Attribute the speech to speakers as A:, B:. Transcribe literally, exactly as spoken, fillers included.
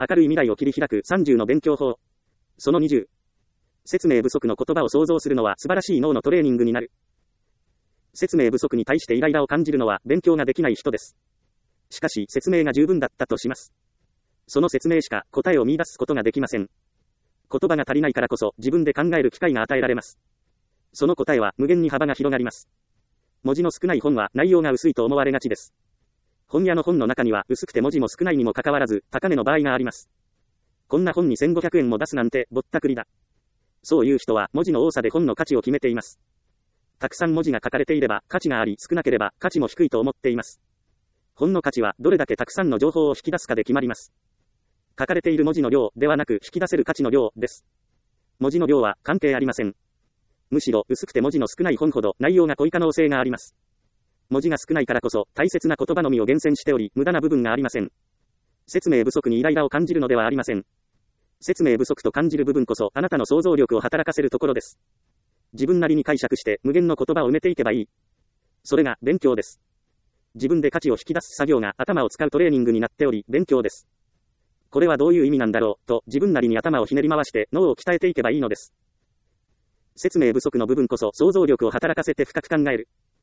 A: 明るい未来を切り開くさんじゅうの勉強法。そのにじゅう。説明不足の言葉を想像するのは素晴らしい脳のトレーニングになる。説明不足に対してイライラを感じるのは勉強ができない人です。しかし説明が十分だったとします。その説明しか答えを見出すことができません。言葉が足りないからこそ自分で考える機会が与えられます。その答えは無限に幅が広がります。文字の少ない本は内容が薄いと思われがちです。本屋の本の中には薄くて文字も少ないにもかかわらず高値の場合があります。こんな本にせんごひゃくえんも出すなんてぼったくりだ。そういう人は文字の多さで本の価値を決めています。たくさん文字が書かれていれば価値があり、少なければ価値も低いと思っています。本の価値はどれだけたくさんの情報を引き出すかで決まります。書かれている文字の量ではなく引き出せる価値の量です。文字の量は関係ありません。むしろ薄くて文字の少ない本ほど内容が濃い可能性があります。文字が少ないからこそ大切な言葉のみを厳選しており無駄な部分がありません。説明不足にイライラを感じるのではありません。説明不足と感じる部分こそあなたの想像力を働かせるところです。自分なりに解釈して無限の言葉を埋めていけばいい。それが勉強です。自分で価値を引き出す作業が頭を使うトレーニングになっており勉強です。これはどういう意味なんだろうと自分なりに頭をひねり回して脳を鍛えていけばいいのです。説明不足の部分こそ想像力を働かせて深く考える。